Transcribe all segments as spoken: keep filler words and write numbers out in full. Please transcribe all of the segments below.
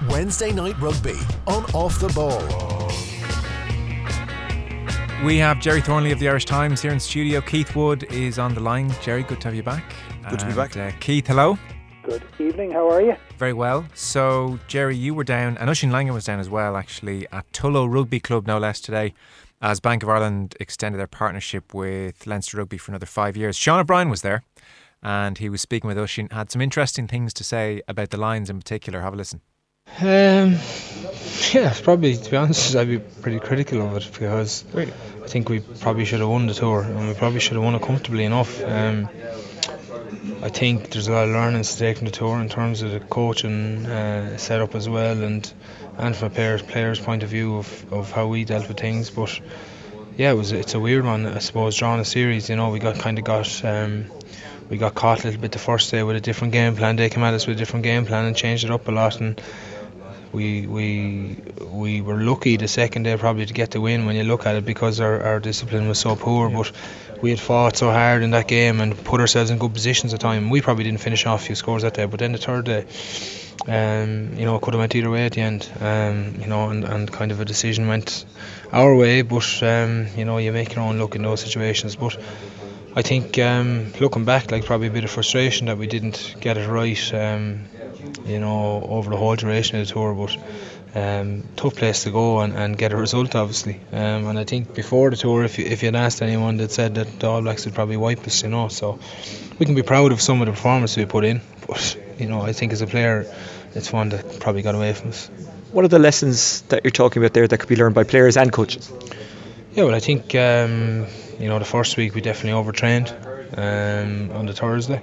Wednesday Night Rugby on Off the Ball. We have Gerry Thornley of the Irish Times here in studio. Keith Wood is on the line. Gerry, good to have you back. Good to be And, back. Uh, Keith, hello. Good evening, how are you? Very well. So, Gerry, you were down, and Oisin Langan was down as well, actually, at Tullow Rugby Club, no less, today, as Bank of Ireland extended their partnership with Leinster Rugby for another five years. Sean O'Brien was there, and he was speaking with Oisin, had some interesting things to say about the Lions in particular. Have a listen. Um, yeah, probably, to be honest, I'd be pretty critical of it because Really? I think we probably should have won the tour and we probably should have won it comfortably enough. Um, I think there's a lot of learnings to take from the tour in terms of the coaching uh, setup as well, and and from a players players point of view of, of how we dealt with things. But yeah, it was it's a weird one, I suppose. Drawing a series, you know, we got kind of got um, we got caught a little bit the first day with a different game plan. They came at us with a different game plan and changed it up a lot, and we we we were lucky the second day probably to get the win when you look at it, because our, our discipline was so poor. But we had fought so hard in that game and put ourselves in good positions at time. We probably didn't finish off a few scores that day, but then the third day, um, you know, it could have went either way at the end. Um, you know, and, and kind of a decision went our way, but um, you know, you make your own luck in those situations. But I think um, looking back, like probably a bit of frustration that we didn't get it right. Um, you know, over the whole duration of the tour, but um, tough place to go and, and get a result, obviously. Um, and I think before the tour, if you if you'd asked anyone, that said that the All Blacks would probably wipe us, you know. So we can be proud of some of the performances we put in, but you know, I think as a player, it's one that probably got away from us. What are the lessons that you're talking about there that could be learned by players and coaches? Yeah, well, I think um, you know, the first week we definitely overtrained um, on the Thursday.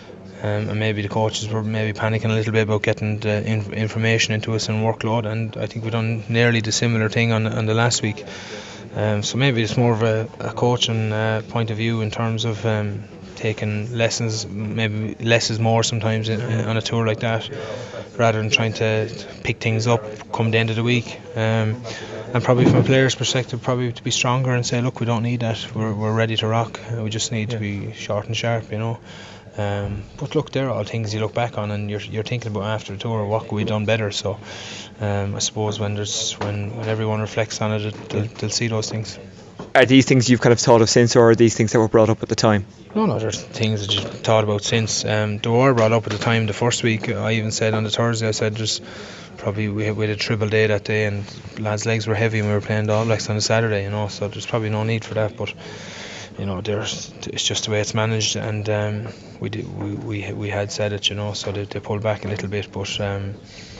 Um, and maybe the coaches were maybe panicking a little bit about getting the inf- information into us and workload, and I think we've done nearly the similar thing on, on the last week. Um, so maybe it's more of a, a coaching uh, point of view in terms of um, taking lessons, maybe less is more sometimes in, in, on a tour like that, rather than trying to pick things up come the end of the week. Um, and probably from a player's perspective, probably to be stronger and say, look, we don't need that, we're, we're ready to rock, we just need yeah. to be short and sharp, you know. Um, but look, they're all things you look back on and you're you're thinking about after the tour, what could we done better. So um, I suppose when there's when, when everyone reflects on it, they'll, they'll see those things. Are these things you've kind of thought of since, or are these things that were brought up at the time? No, no, there's things that you've thought about since. Um, they were brought up at the time the first week. I even said on the Thursday, I said there's probably we had, we had a triple day that day and lads' legs were heavy and we were playing the All Blacks on a Saturday, you know, so there's probably no need for that. But you know, there's it's just the way it's managed, and um, we, did, we we we had said it, you know, so they, they pulled back a little bit, but um,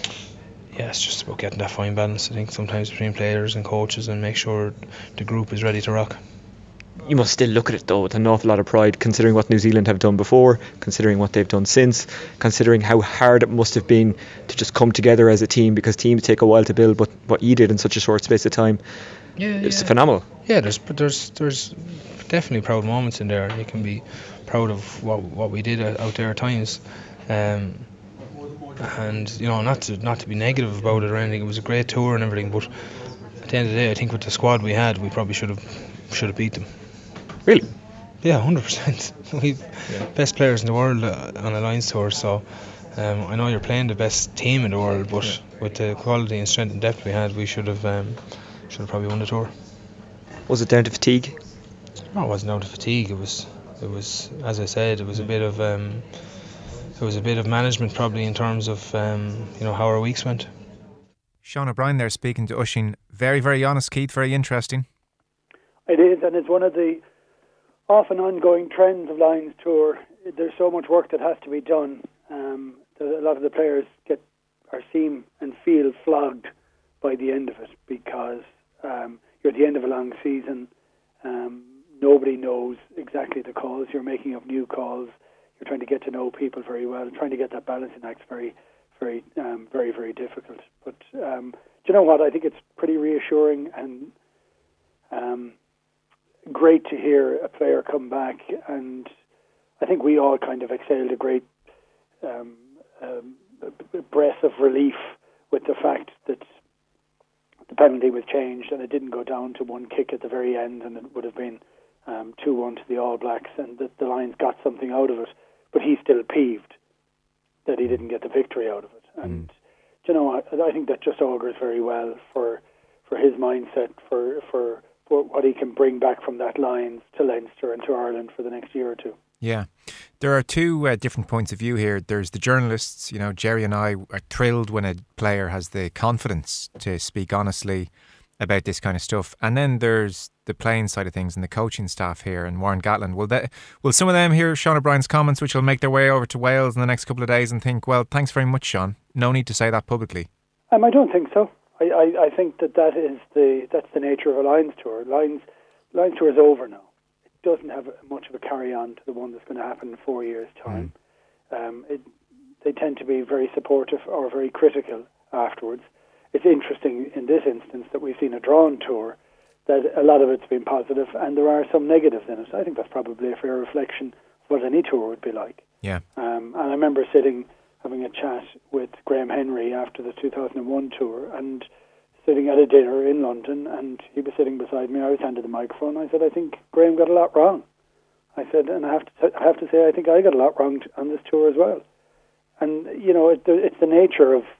yeah, it's just about getting that fine balance, I think, sometimes between players and coaches, and make sure the group is ready to rock. You must still look at it though with an awful lot of pride, considering what New Zealand have done before, considering what they've done since, considering how hard it must have been to just come together as a team, because teams take a while to build, but what you did in such a short space of time, yeah, it's yeah. phenomenal. Yeah, there's there's there's definitely proud moments in there. You can be proud of what what we did out there at times, um, and you know, not to not to be negative about it or anything. It was a great tour and everything, but at the end of the day, I think with the squad we had, we probably should have should have beat them. Really? Yeah, one hundred percent. We yeah. best players in the world uh, on a Lions tour, so um, I know you're playing the best team in the world, but yeah. with the quality and strength and depth we had, we should have um, should have probably won the tour. Was it down to fatigue? No, it wasn't down to fatigue. It was, it was, as I said, it was a bit of, um, it was a bit of management probably in terms of, um, you know, how our weeks went. Sean O'Brien there speaking to Oisin. Very, very honest, Keith. Very interesting. It is, and it's one of the often ongoing trends of Lions Tour. There's so much work that has to be done. Um, that a lot of the players get or seem and feel flogged by the end of it, because um, you're at the end of a long season. Um, Nobody knows exactly the calls. You're making up new calls. You're trying to get to know people very well, and trying to get that balancing act very, very, um, very, very difficult. But um, do you know what? I think it's pretty reassuring and um, great to hear a player come back. And I think we all kind of exhaled a great um, um, breath of relief with the fact that the penalty was changed and it didn't go down to one kick at the very end, and it would have been Um, two one to the All Blacks, and that the Lions got something out of it, but he's still peeved that he didn't get the victory out of it. And mm. you know, I, I think that just augurs very well for for his mindset, for, for for what he can bring back from that Lions to Leinster and to Ireland for the next year or two. Yeah. There are two uh, different points of view here. There's the journalists, you know, Jerry and I are thrilled when a player has the confidence to speak honestly about this kind of stuff. And then there's the playing side of things and the coaching staff here and Warren Gatland. Will they, will some of them hear Sean O'Brien's comments, which will make their way over to Wales in the next couple of days, and think, well, thanks very much, Sean. No need to say that publicly. Um, I don't think so. I, I, I think that, that is the that's the nature of a Lions tour. Lions Lions tour is over now. It doesn't have much of a carry on to the one that's going to happen in four years' time. Mm. Um, it, they tend to be very supportive or very critical afterwards. It's interesting in this instance that we've seen a drawn tour, that a lot of it's been positive and there are some negatives in it. I think that's probably a fair reflection of what any tour would be like. Yeah. Um, and I remember sitting, having a chat with Graham Henry after the two thousand one tour and sitting at a dinner in London, and he was sitting beside me. I was handed the microphone. I said, I think Graham got a lot wrong. I said, and I have to t- I have to say, I think I got a lot wrong t- on this tour as well. And, you know, it, it's the nature of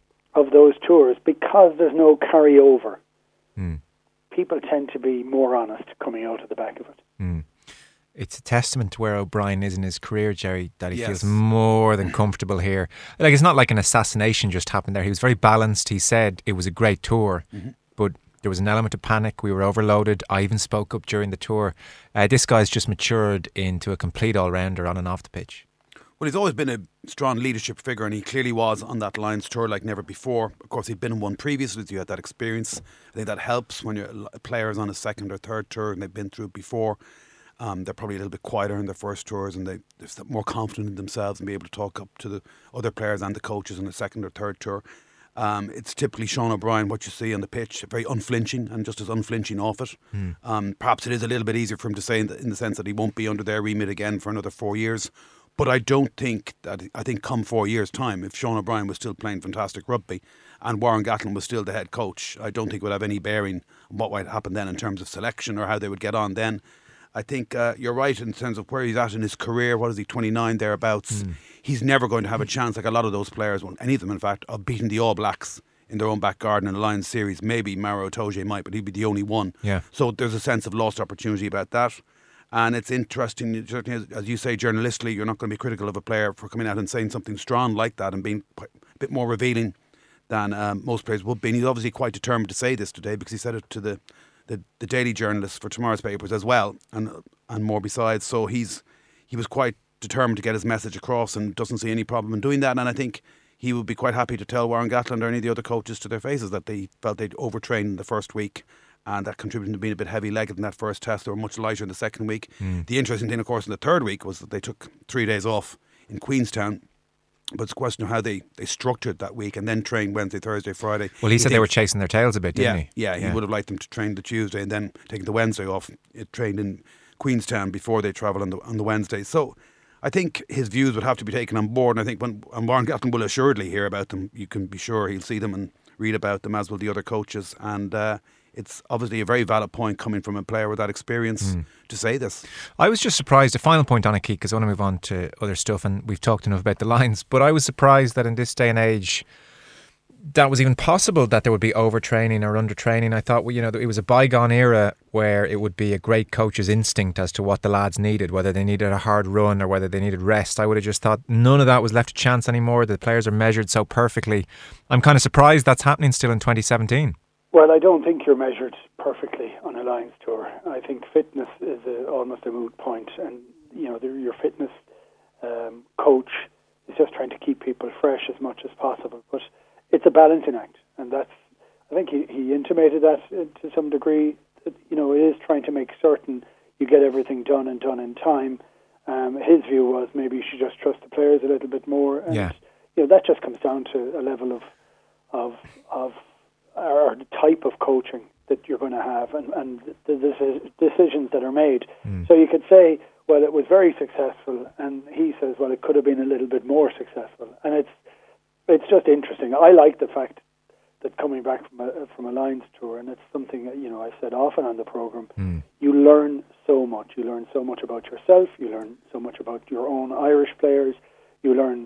of those tours, because there's no carryover. Mm. People tend to be more honest coming out of the back of it. Mm. It's a testament to where O'Brien is in his career, Jerry, that he yes. feels more than comfortable here. Like, it's not like an assassination just happened there. He was very balanced. He said it was a great tour, mm-hmm. but there was an element of panic. We were overloaded. I even spoke up during the tour. Uh, this guy's just matured into a complete all-rounder on and off the pitch. Well, he's always been a strong leadership figure, and he clearly was on that Lions tour like never before. Of course, he'd been in one previously, so you had that experience. I think that helps when you're a player's on a second or third tour and they've been through it before. Um, they're probably a little bit quieter in their first tours, and they, they're more confident in themselves and be able to talk up to the other players and the coaches on the second or third tour. Um, it's typically Sean O'Brien, what you see on the pitch, very unflinching and just as unflinching off it. Mm. Um, perhaps it is a little bit easier for him to say in the, in the sense that he won't be under their remit again for another four years. But I don't think that, I think come four years' time, if Sean O'Brien was still playing fantastic rugby and Warren Gatland was still the head coach, I don't think it would have any bearing on what might happen then in terms of selection or how they would get on then. I think uh, you're right in terms of where he's at in his career. What is he, twenty-nine, thereabouts? Mm. He's never going to have a chance, like a lot of those players, well, any of them in fact, of beating the All Blacks in their own back garden in the Lions series. Maybe Maro Itoje might, but he'd be the only one. Yeah. So there's a sense of lost opportunity about that. And it's interesting, certainly as you say, journalistically, you're not going to be critical of a player for coming out and saying something strong like that and being a bit more revealing than um, most players would be. And he's obviously quite determined to say this today, because he said it to the, the, the daily journalists for tomorrow's papers as well, and and more besides. So he's he was quite determined to get his message across and doesn't see any problem in doing that. And I think he would be quite happy to tell Warren Gatland or any of the other coaches to their faces that they felt they'd overtrained in the first week, and that contributed to being a bit heavy-legged in that first test. They were much lighter in the second week. Mm. The interesting thing, of course, in the third week was that they took three days off in Queenstown. But it's a question of how they, they structured that week and then trained Wednesday, Thursday, Friday. Well, he said they were chasing their tails a bit, didn't yeah, he? Yeah, he yeah. would have liked them to train the Tuesday and then taking the Wednesday off. It trained in Queenstown before they travel on the on the Wednesday. So I think his views would have to be taken on board. And I think when and Warren Gatland will assuredly hear about them. You can be sure he'll see them and read about them, as will the other coaches. And uh, it's obviously a very valid point coming from a player with that experience mm. to say this. I was just surprised, a final point on it, Keith, because I want to move on to other stuff, and we've talked enough about the Lions, but I was surprised that in this day and age that was even possible, that there would be overtraining or undertraining. I thought, well, you know, it was a bygone era where it would be a great coach's instinct as to what the lads needed, whether they needed a hard run or whether they needed rest. I would have just thought none of that was left to chance anymore. The players are measured so perfectly. I'm kind of surprised that's happening still in twenty seventeen. Well, I don't think you're measured perfectly on a Lions tour. I think fitness is a, almost a moot point, and you know, the, your fitness um, coach is just trying to keep people fresh as much as possible. But it's a balancing act, and that's, I think he, he intimated that to some degree. That, you know, it is trying to make certain you get everything done and done in time. Um, his view was maybe you should just trust the players a little bit more, and yeah. you know, that just comes down to a level of of of or the type of coaching that you're going to have, and, and the decisions that are made. Mm. So you could say, well, it was very successful, and he says, well, it could have been a little bit more successful. And it's it's just interesting. I like the fact that coming back from a, from a Lions tour, and it's something that, you know, I've said often on the programme, mm. you learn so much. You learn so much about yourself, you learn so much about your own Irish players, you learn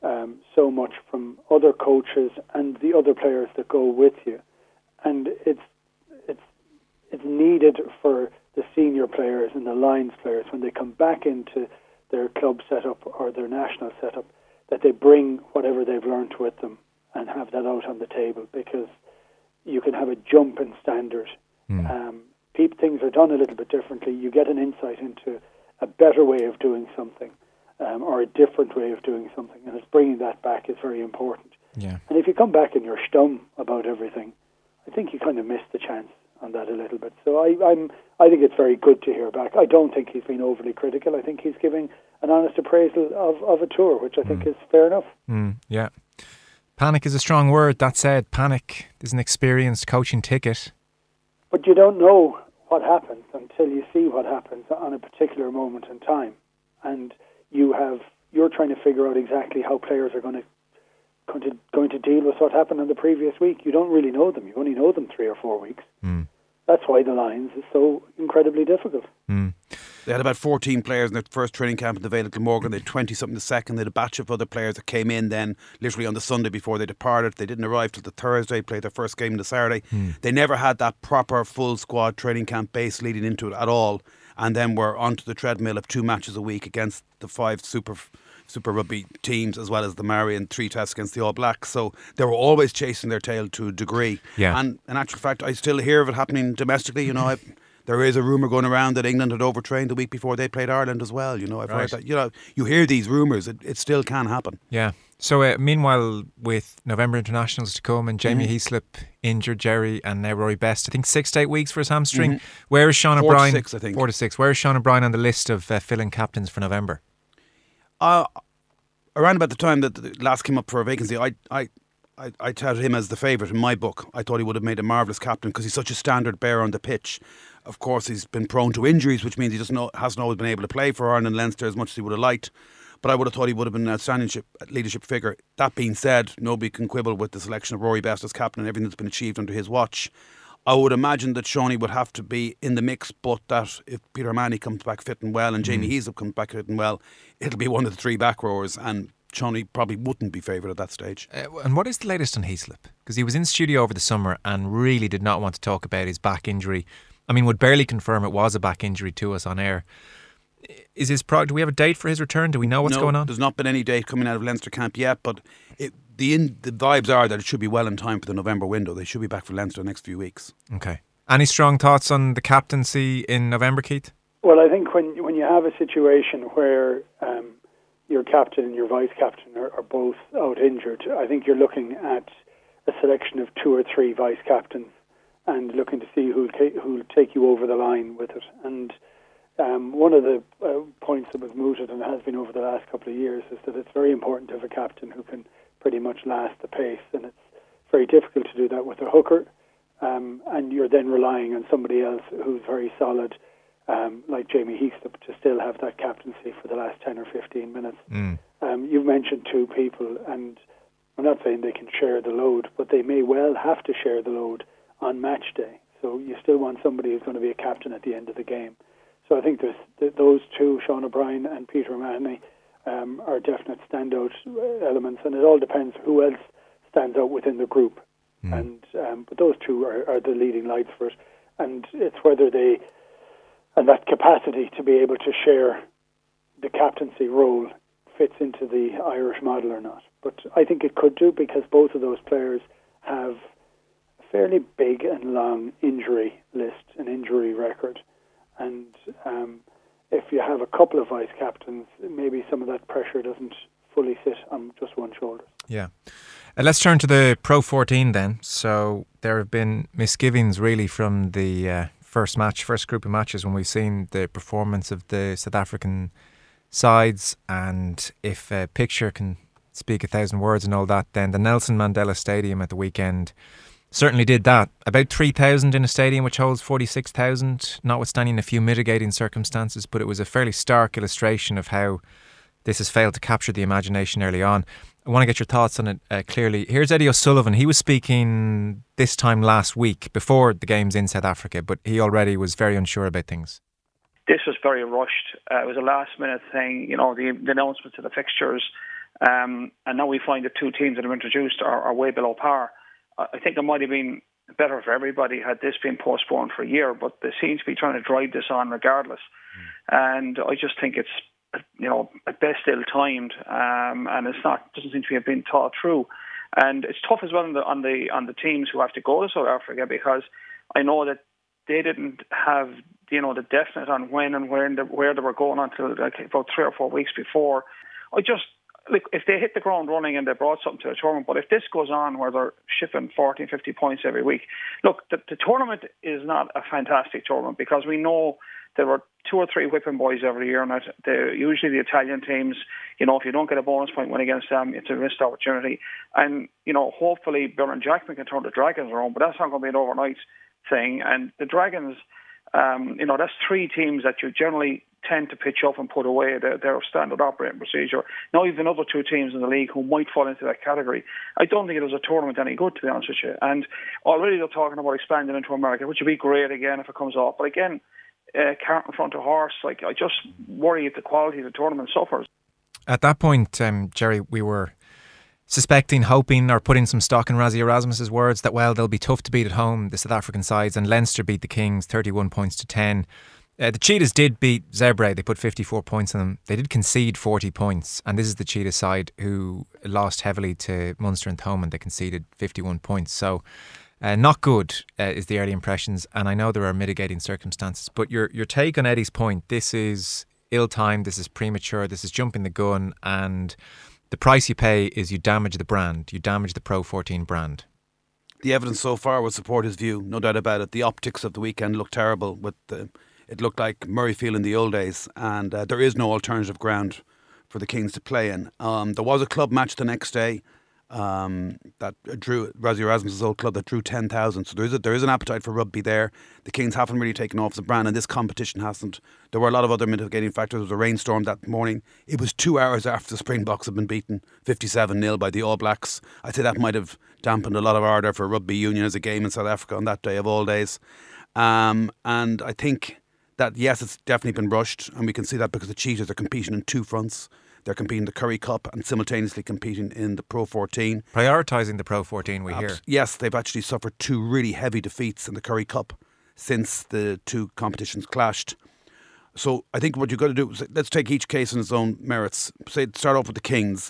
um, so much from other coaches and the other players that go with you, and it's it's it's needed for the senior players and the Lions players when they come back into their club setup or their national setup, that they bring whatever they've learned with them and have that out on the table, because you can have a jump in standard. Mm. Um, peop, things are done a little bit differently. You get an insight into a better way of doing something, um, or a different way of doing something, and it's bringing that back is very important. Yeah. And if you come back and you're stum about everything, I think you kind of miss the chance on that a little bit. So I, I'm, I think it's very good to hear back. I don't think he's been overly critical. I think he's giving an honest appraisal of, of a tour, which I think mm. is fair enough. Mm, yeah. Panic is a strong word. That said, panic is an experienced coaching ticket. But you don't know what happens until you see what happens on a particular moment in time. And you have, you're trying to figure out exactly how players are going to Going to, going to deal with what happened in the previous week. You don't really know them. You only know them three or four weeks. Mm. That's why the Lions is so incredibly difficult. Mm. They had about fourteen players in their first training camp in the Vale of Glamorgan. They had twenty-something the second. They had a batch of other players that came in then, literally on the Sunday before they departed. They didn't arrive till the Thursday, played their first game on the Saturday. Mm. They never had that proper full squad training camp base leading into it at all. And then we're onto the treadmill of two matches a week against the five super... Super Rugby teams, as well as the Maori, and three tests against the All Blacks. So they were always chasing their tail to a degree. Yeah. And in actual fact, I still hear of it happening domestically. You know, I, there is a rumour going around that England had overtrained the week before they played Ireland as well. You know, I've right. heard that. You know, you hear these rumours. It, it still can happen. Yeah. So uh, meanwhile, with November internationals to come and Jamie mm-hmm. Heaslip injured, Jerry, and now Rory Best, I think six to eight weeks for his hamstring. Mm-hmm. Where is Sean Four O'Brien? to six, I think. Four to six. Where is Sean O'Brien on the list of uh, fill-in captains for November? Uh, around about the time that the last came up for a vacancy, I I, I, I touted him as the favourite in my book. I thought he would have made a marvellous captain because he's such a standard bearer on the pitch. Of course, he's been prone to injuries, which means he just know, hasn't always been able to play for Ireland and Leinster as much as he would have liked. But I would have thought he would have been an outstanding leadership figure. That being said, nobody can quibble with the selection of Rory Best as captain and everything that's been achieved under his watch. I would imagine that Shawnee would have to be in the mix, but that if Peter Manny comes back fit and well and mm. Jamie Heaslip comes back fit and well, it'll be one of the three back rowers, and Shawnee probably wouldn't be favourite at that stage. Uh, and what is the latest on Heaslip? Because he was in studio over the summer and really did not want to talk about his back injury. I mean, would barely confirm it was a back injury to us on air. Is his pro- do we have a date for his return? Do we know what's no, going on? There's not been any date coming out of Leinster camp yet, but it, the in, the vibes are that it should be well in time for the November window. They should be back for Leinster the next few weeks. Okay. Any strong thoughts on the captaincy in November, Keith? Well, I think when when you have a situation where um, your captain and your vice captain are, are both out injured, I think you're looking at a selection of two or three vice captains and looking to see who'll, ta- who'll take you over the line with it. And um, one of the uh, points that was mooted and has been over the last couple of years is that it's very important to have a captain who can pretty much last the pace, and it's very difficult to do that with a hooker, um, and you're then relying on somebody else who's very solid, um, like Jamie Heaslip, to still have that captaincy for the last ten or fifteen minutes. Mm. Um, you've mentioned two people, and I'm not saying they can share the load, but they may well have to share the load on match day. So you still want somebody who's going to be a captain at the end of the game. So I think there's th- those two, Sean O'Brien and Peter O'Mahony, um, are definite standout elements, and it all depends who else stands out within the group. Mm. And um, but those two are, are the leading lights for it, and it's whether they and that capacity to be able to share the captaincy role fits into the Irish model or not. But I think it could do, because both of those players have a fairly big and long injury list, an injury record. And um, if you have a couple of vice captains, maybe some of that pressure doesn't fully sit on just one shoulder. Yeah. Uh, let's turn to the Pro fourteen then. So there have been misgivings really from the uh, first match, first group of matches, when we've seen the performance of the South African sides. And if a picture can speak a thousand words and all that, then the Nelson Mandela Stadium at the weekend certainly did that. About three thousand in a stadium which holds forty-six thousand, notwithstanding a few mitigating circumstances, but it was a fairly stark illustration of how this has failed to capture the imagination early on. I want to get your thoughts on it uh, clearly. Here's Eddie O'Sullivan. He was speaking this time last week before the games in South Africa, but he already was very unsure about things. This was very rushed. Uh, it was a last minute thing, you know, the, the announcements of the fixtures. Um, and now we find the two teams that have introduced are, are way below par. I think it might have been better for everybody had this been postponed for a year, but they seem to be trying to drive this on regardless. Mm. And I just think it's, you know, at best ill-timed, um, and it's not doesn't seem to have been thought through. And it's tough as well on the on the on the teams who have to go to South Africa, because I know that they didn't have, you know, the definite on when and where, and the, where they were going until like about three or four weeks before. I just, look, if they hit the ground running and they brought something to the tournament, but if this goes on where they're shipping forty, fifty points every week, look, the, the tournament is not a fantastic tournament, because we know there were two or three whipping boys every year, and they're usually the Italian teams. You know, if you don't get a bonus point win against them, it's a missed opportunity. And, you know, hopefully Bernard Jackman can turn the Dragons around, but that's not going to be an overnight thing. And the Dragons, um, you know, that's three teams that you generally tend to pitch up and put away. They're, they're standard operating procedure. Now you've another two teams in the league who might fall into that category. I don't think it does a tournament any good, to be honest with you. And already they're talking about expanding into America, which would be great again if it comes off. But again, uh, cart in front of horse. Like, I just worry if the quality of the tournament suffers. At that point, um, Jerry, we were suspecting, hoping, or putting some stock in Rassie Erasmus's words that, well, they'll be tough to beat at home, the South African sides, and Leinster beat the Kings thirty-one points to ten. Uh, the Cheetahs did beat Zebre. They put fifty-four points on them. They did concede forty points, and this is the Cheetah side who lost heavily to Munster and Thomond. They conceded fifty-one points. So uh, not good uh, is the early impressions, and I know there are mitigating circumstances. But your your take on Eddie's point, this is ill-timed, this is premature, this is jumping the gun, and the price you pay is you damage the brand, you damage the Pro fourteen brand. The evidence so far would support his view, no doubt about it. The optics of the weekend looked terrible. With the, it looked like Murrayfield in the old days, and uh, there is no alternative ground for the Kings to play in. Um, there was a club match the next day um, that drew Rassie Erasmus's old club that drew ten thousand. So there is a, there is an appetite for rugby there. The Kings haven't really taken off the brand, and this competition hasn't. There were a lot of other mitigating factors. There was a rainstorm that morning. It was two hours after the Springboks had been beaten fifty-seven nil by the All Blacks. I'd say that might have dampened a lot of ardour for rugby union as a game in South Africa on that day of all days. Um, and I think that, yes, it's definitely been rushed, and we can see that because the Cheetahs are competing in two fronts. They're competing in the Currie Cup and simultaneously competing in the Pro fourteen. Prioritising the Pro fourteen, we hear. Yes, they've actually suffered two really heavy defeats in the Currie Cup since the two competitions clashed. So I think what you've got to do is, let's take each case on its own merits. Say, start off with the Kings.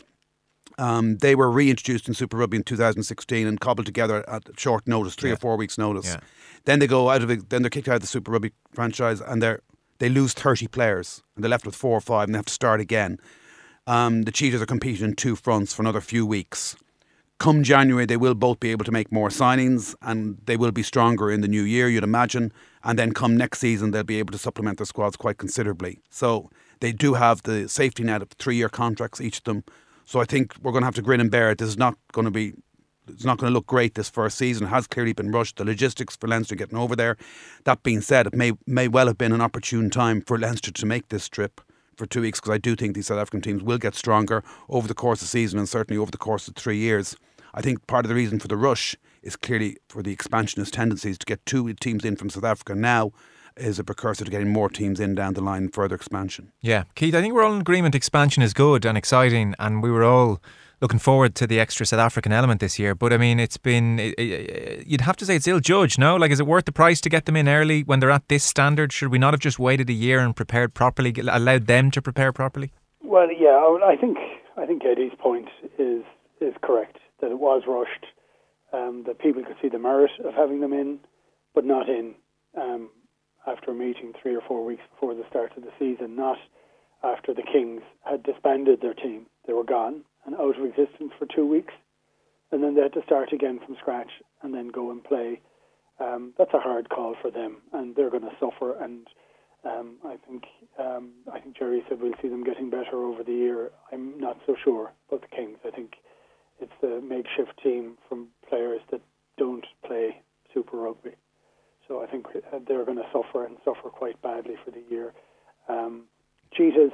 Um, they were reintroduced in Super Rugby in two thousand sixteen and cobbled together at short notice, three yeah. or four weeks' notice. Yeah. Then they go out of it. Then they're kicked out of the Super Rugby franchise, and they they lose thirty players, and they're left with four or five, and they have to start again. Um, the Cheetahs are competing in two fronts for another few weeks. Come January, they will both be able to make more signings, and they will be stronger in the new year, you'd imagine. And then come next season, they'll be able to supplement their squads quite considerably. So they do have the safety net of three-year contracts, each of them. So I think we're going to have to grin and bear it. This is not going to be, it's not going to look great this first season. It has clearly been rushed. The logistics for Leinster getting over there. That being said, it may may well have been an opportune time for Leinster to make this trip for two weeks, because I do think these South African teams will get stronger over the course of the season, and certainly over the course of three years. I think part of the reason for the rush is clearly for the expansionist tendencies. To get two teams in from South Africa now is a precursor to getting more teams in down the line and further expansion. Yeah, Keith, I think we're all in agreement expansion is good and exciting, and we were all looking forward to the extra South African element this year. But I mean, it's been, it, it, you'd have to say it's ill-judged, no? Like, is it worth the price to get them in early when they're at this standard? Should we not have just waited a year and prepared properly, allowed them to prepare properly? Well, yeah, I think I think Eddie's point is is correct, that it was rushed, um, that people could see the merit of having them in, but not in um, after a meeting three or four weeks before the start of the season, not after the Kings had disbanded their team. They were gone and out of existence for two weeks, and then they had to start again from scratch and then go and play. Um, that's a hard call for them, and they're going to suffer. And um, I think um, I think Jerry said we'll see them getting better over the year. I'm not so sure about the Kings. I think it's the makeshift team from players that don't play Super Rugby. So I think they're going to suffer and suffer quite badly for the year. Um, Cheetahs,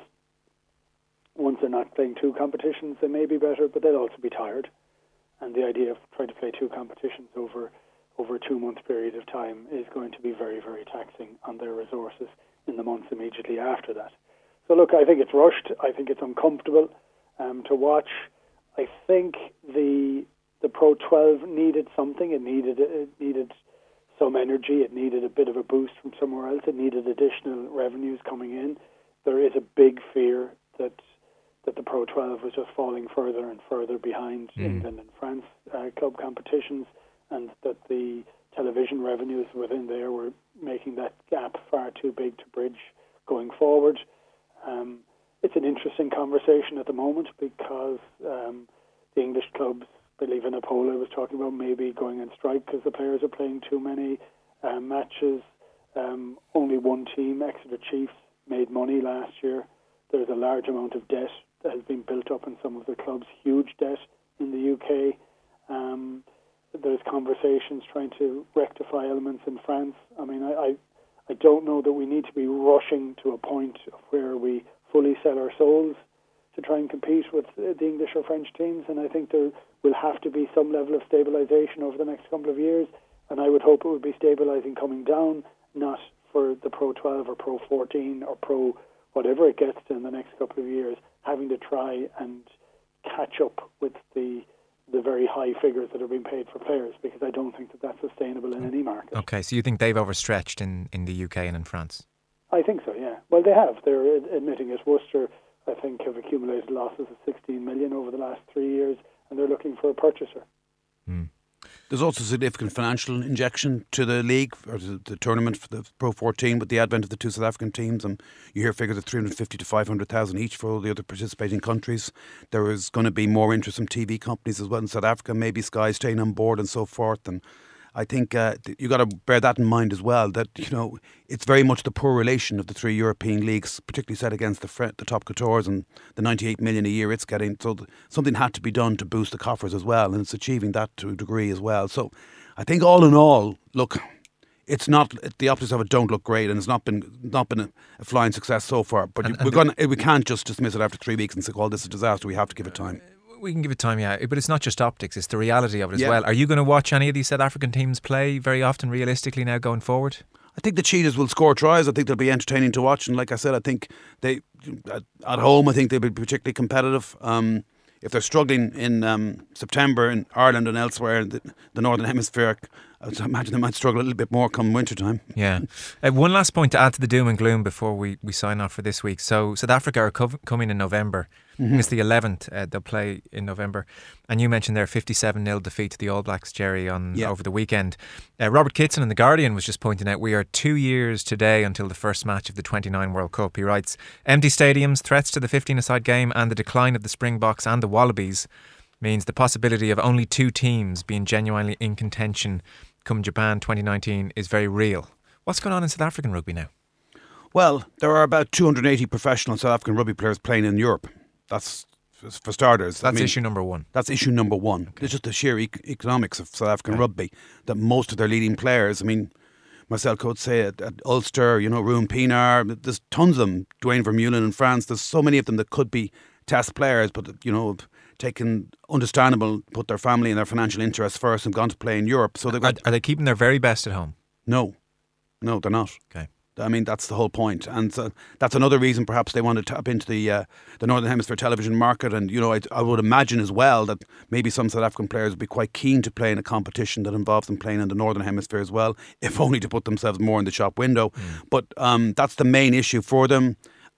once they're not playing two competitions, they may be better, but they'll also be tired. And the idea of trying to play two competitions over over a two-month period of time is going to be very, very taxing on their resources in the months immediately after that. So look, I think it's rushed. I think it's uncomfortable. um, to watch. I think the the Pro twelve needed something. It needed it needed some energy. It needed a bit of a boost from somewhere else. It needed additional revenues coming in. There is a big fear that that the Pro twelve was just falling further and further behind mm. England and France uh, club competitions, and that the television revenues within there were making that gap far too big to bridge going forward. Um, it's an interesting conversation at the moment because um, the English clubs, Billy Vanapola was talking about maybe going on strike because the players are playing too many uh, matches. Um, only one team, Exeter Chiefs, made money last year. There's a large amount of debt that has been built up in some of the clubs, huge debt in the U K. Um, there's conversations trying to rectify elements in France. I mean, I, I, I don't know that we need to be rushing to a point of where we fully sell our souls to try and compete with the English or French teams, and I think there will have to be some level of stabilisation over the next couple of years, and I would hope it would be stabilising coming down, not for the Pro twelve or Pro fourteen or Pro whatever it gets to in the next couple of years, having to try and catch up with the the very high figures that are being paid for players, because I don't think that that's sustainable in any market. Okay, so you think they've overstretched in, in the U K and in France? I think so, yeah. Well, they have. They're admitting it. Worcester, I think, have accumulated losses of sixteen million over the last three years, and they're looking for a purchaser. Mm. There's also significant financial injection to the league, or the, the tournament for the Pro fourteen, with the advent of the two South African teams, and you hear figures of three hundred fifty to five hundred thousand each for all the other participating countries. There is going to be more interest from T V companies as well in South Africa, maybe Sky staying on board and so forth, and I think uh, you got to bear that in mind as well, that, you know, it's very much the poor relation of the three European leagues, particularly set against the fr- the top couture and the ninety-eight million a year it's getting. So th- something had to be done to boost the coffers as well, and it's achieving that to a degree as well. So I think all in all, look, it's not the optics of it don't look great, and it's not been not been a, a flying success so far. But and, we're and going we can't just dismiss it after three weeks and say, "Oh, this is a disaster." We have to give it time. We can give it time, yeah. But it's not just optics, it's the reality of it as yeah. well. Are you going to watch any of these South African teams play very often realistically now going forward? I think the Cheetahs will score tries. I think they'll be entertaining to watch. And like I said, I think they, at home, I think they'll be particularly competitive. Um, if they're struggling in um, September in Ireland and elsewhere in the, the Northern Hemisphere, I would imagine they might struggle a little bit more come winter time. Yeah. Uh, one last point to add to the doom and gloom before we, we sign off for this week. So South Africa are co- coming in November. Mm-hmm. It's the eleventh. Uh, they'll play in November. And you mentioned their fifty-seven nil defeat to the All Blacks, Jerry, on yeah. over the weekend. Uh, Robert Kitson in The Guardian was just pointing out we are two years today until the first match of the twenty-nine World Cup. He writes, empty stadiums, threats to the fifteen-a-side game and the decline of the Springboks and the Wallabies means the possibility of only two teams being genuinely in contention come Japan twenty nineteen is very real. What's going on in South African rugby now? Well, there are about two hundred eighty professional South African rugby players playing in Europe. That's for starters. That's I mean, issue number one. That's issue number one. Okay. It's just the sheer e- economics of South African okay. rugby, that most of their leading players, I mean, Marcel could say at, at Ulster, you know, Ruben Pinar, there's tons of them, Dwayne Vermeulen in France, there's so many of them that could be test players, but, you know, taken understandable, put their family and their financial interests first and gone to play in Europe. So they've got, are, are they keeping their very best at home? No. No, they're not. Okay. I mean, that's the whole point. And so that's another reason perhaps they want to tap into the uh, the Northern Hemisphere television market. And, you know, I, I would imagine as well that maybe some South African players would be quite keen to play in a competition that involves them playing in the Northern Hemisphere as well, if only to put themselves more in the shop window. Mm. But um, that's the main issue for them.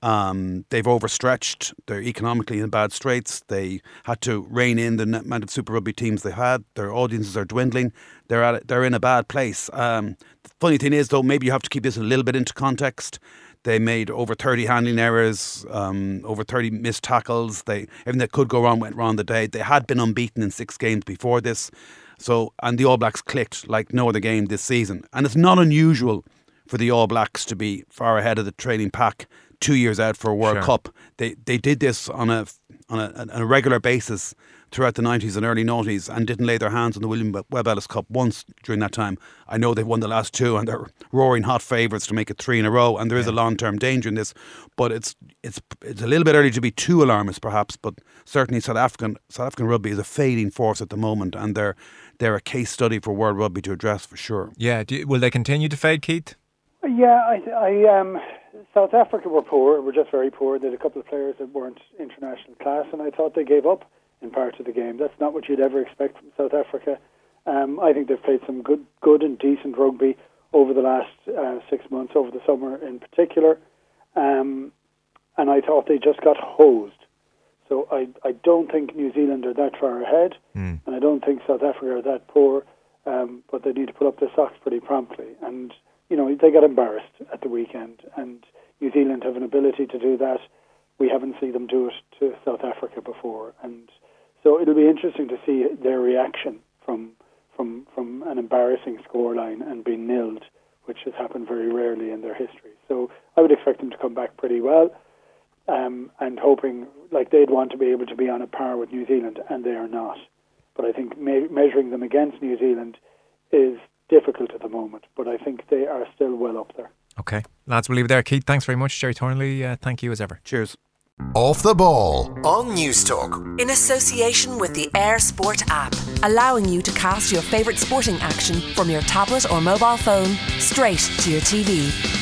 Um, they've overstretched. They're economically in bad straits. They had to rein in the amount of Super Rugby teams they had. Their audiences are dwindling. They're at, they're in a bad place. Um, the funny thing is, though, maybe you have to keep this a little bit into context. They made over thirty handling errors, um, over thirty missed tackles. They everything that could go wrong went wrong the day. They had been unbeaten in six games before this. So, and the All Blacks clicked like no other game this season. And it's not unusual for the All Blacks to be far ahead of the trailing pack two years out for a World sure. Cup. They they did this on a on a, on a regular basis throughout the nineties and early noughties and didn't lay their hands on the William Webb Ellis Cup once during that time. I know they've won the last two and they're roaring hot favourites to make it three in a row, and there is yeah. a long-term danger in this, but it's it's it's a little bit early to be too alarmist perhaps, but certainly South African South African rugby is a fading force at the moment, and they're they're a case study for world rugby to address for sure. Yeah, do you, will they continue to fade, Keith? Yeah, I, I um, South Africa were poor, were just very poor. They had a couple of players that weren't international class, and I thought they gave up in parts of the game. That's not what you'd ever expect from South Africa. Um, I think they've played some good, good and decent rugby over the last uh, six months, over the summer in particular, um, and I thought they just got hosed. So I, I don't think New Zealand are that far ahead, mm. and I don't think South Africa are that poor, um, but they need to put up their socks pretty promptly. And, you know, they got embarrassed at the weekend, and New Zealand have an ability to do that. We haven't seen them do it to South Africa before, and so it'll be interesting to see their reaction from from from an embarrassing scoreline and being nilled, which has happened very rarely in their history. So I would expect them to come back pretty well, um, and hoping, like, they'd want to be able to be on a par with New Zealand, and they are not. But I think me- measuring them against New Zealand is difficult at the moment, but I think they are still well up there. Okay, lads, we'll leave it there. Keith, thanks very much. Gerry Thornley, uh, thank you as ever. Cheers. Off the Ball on News Talk. In association with the Air Sport app, allowing you to cast your favourite sporting action from your tablet or mobile phone straight to your T V.